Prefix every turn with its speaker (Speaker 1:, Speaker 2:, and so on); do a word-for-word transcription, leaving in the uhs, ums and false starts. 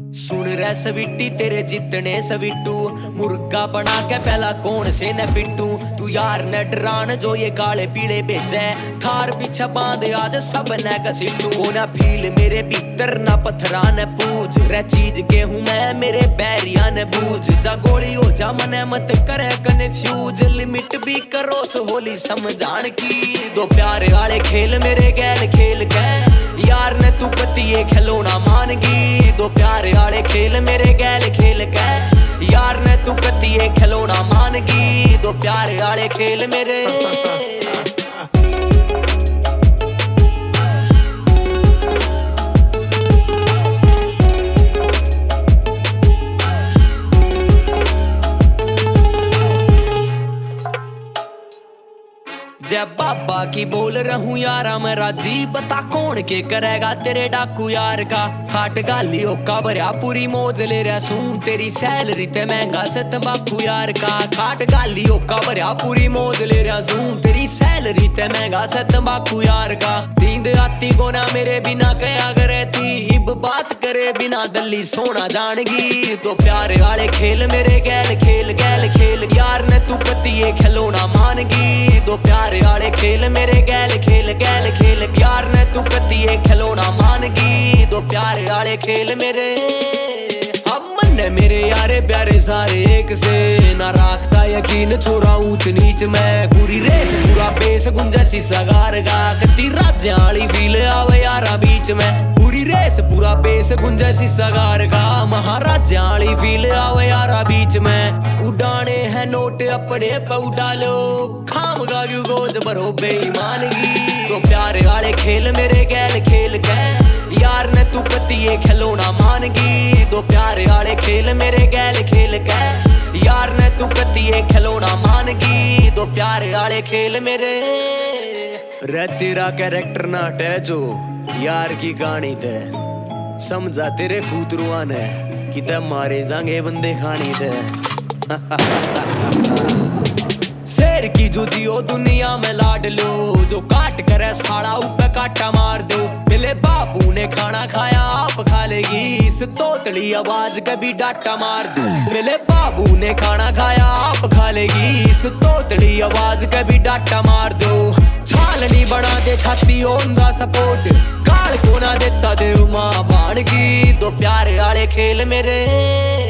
Speaker 1: सुन रे सविट्टी तेरे जितने सविट्टू, मुर्गा बना के पहला कौन से न पिट्टू। तू यार न डरान जो ये काले पीले बेचे, थार पीछे बांध आज सब न घसीटू। वो ना फील मेरे भीतर ना पत्थरा न पूज, रे चीज के हूँ मैं मेरे बैरिया न बूझ। जा गोली हो जा मने मत करे कन्फ्यूज, लिमिट भी करो सो होली समझान की। दो प्यारे वाले खेल मेरे गैल खेल के, यार ने तू कतिये खिलौना मानगी। दो प्यारे वाले खेल मेरे गैल खेल के, यार ने तू कतिये खिलौना मानगी। दो प्यारे वाले खेल मेरे जय बाबा की बोल रहूं यारा मैं राजी, बता कौन के करेगा तेरे डाकू यार का। खाट गाली ओका भरिया पूरी मौज ले रहा सूं, तेरी सैलरी ते महंगा से तंबाकू यार का। खाट गाली ओका भरिया पूरी मौज ले रहा सूं, तेरी सैलरी ते महंगा से तंबाकू यार का। नींद आती को ना मेरे बिना कया करे थी, इब बात करे बिना दल्ली सोना जानगी। तो प्यारे वाले खेल मेरे गैल खेल गैल खेल, यार ने तू पतिये खिलौना मानगी। दो प्यारे वाले खेल मेरे गैल खेल गैल खेल, यार ने तू कतिये खिलौना मानगी। दो प्यारे वाले खेल मेरे हम मन मेरे यारे प्यारे सारे एक से, ना राखता यकीन छोरा ऊंच नीच में। पूरी रेस पूरा पेश गुंजसी सगार गा, कती राज्य वाली फील आवे यारा बीच में। पूरी रेस पूरा पेश गुंजसी सगार गा, महाराजा वाली फील आवे यारा बीच में। उड़ाने हैं नोट अपने पे उड़ा लो, खाम गा क्यों गोज भरो बेईमानगी। तो प्यारे वाले खेल मेरे गैल खेल के, यार ने तू कतिये खिलौना मानगी। दो प्यारे वाले खेल मेरे गैल खेल के, यार ने तू कतिये खिलौना मानगी। दो प्यारे वाले खेल मेरे रे तेरा कैरेक्टर ना अटैच हो यार की कहानी ते, समझा तेरे कूतरुआ ने कि ते मारे जांगे बंदे खानी ते। शेर की जो जियो दुनिया में लाड लो, जो काट करे साड़ा ऊपर काटा मार दो। मिले बाबू ने खाना खाया आप खा लेगी, इस तोतली आवाज कभी डाटा मार दो। मिले बाबू ने खाना खाया आप खा लेगी, इस तोतली आवाज कभी डाटा मार दो। छालनी बना दे छाती ओंदा सपोर्ट, काल को ना देता दे मां बाण की। दो प्यारे वाले खेल मेरे